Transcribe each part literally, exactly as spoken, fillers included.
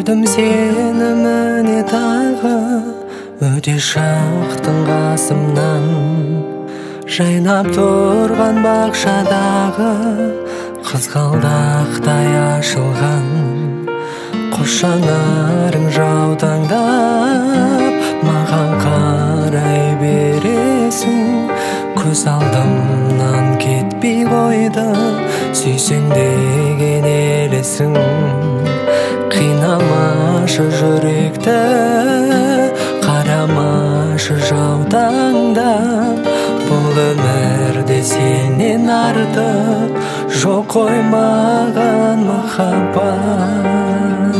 көрдім сені міне тағы, өте шықтың қасымнан. Жайнап тұрған бақшадағы қызғалдақтай ашылған. Қос жанарың жаутаңдап маған қарай бересің. Көз алдымнан кетпей қойды, сүйсең деген елесің. Қинамашы жүректі, қарамашы жаутаңдап. Бұл өмірде сенен артық жоқ қой маған махаббат.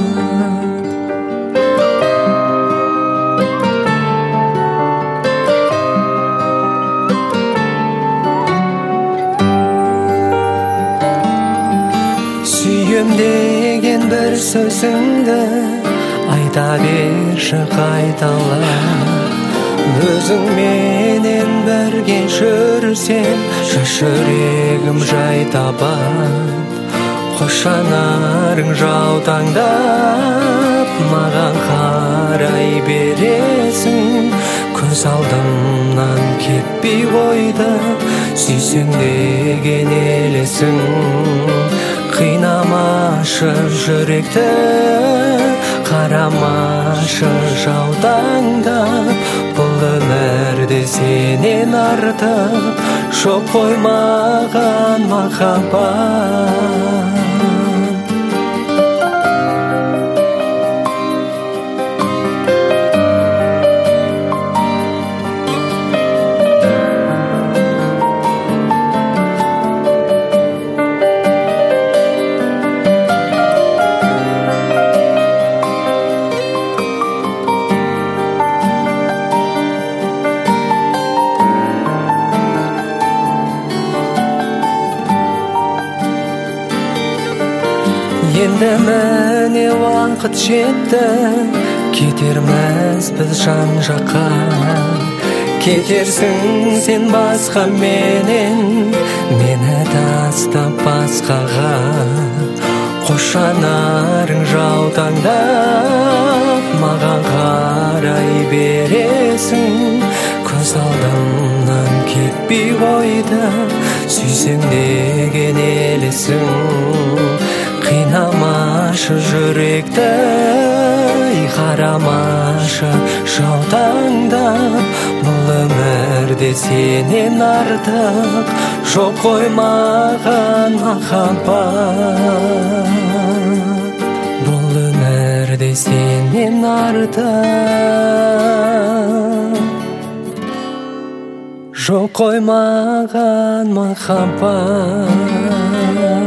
Сүйем деген бір сөзіңді айта берші қайталап. Өзің менен бірге жүрсем, жүрегім жай табады. Қос жанарың жаутаңдап маған қарай бересің. Көз алдымнан кетпей қойды, сүйсең деген елесің. Қинамашы жүректі, қарамашы жаутаңдап. Бұл өмірде сенен артық жоқ қой маған махаббат. Енді міне уақыт жетті, кетерміз біз жан жаққа. Кетерсің сен басқа менен, мені тастап басқаға. Қос жанарың жаутаңдап маған қарай бересің. Көз алдымнан кетпей қойды, сүйсең деген елесің. Қинамашы жүректі, қарамашы жаутаңдап. Бұл өмірде сенен артық жоқ қой маған махаббат. Бұл өмірде сенен артық жоқ қой маған махаббат.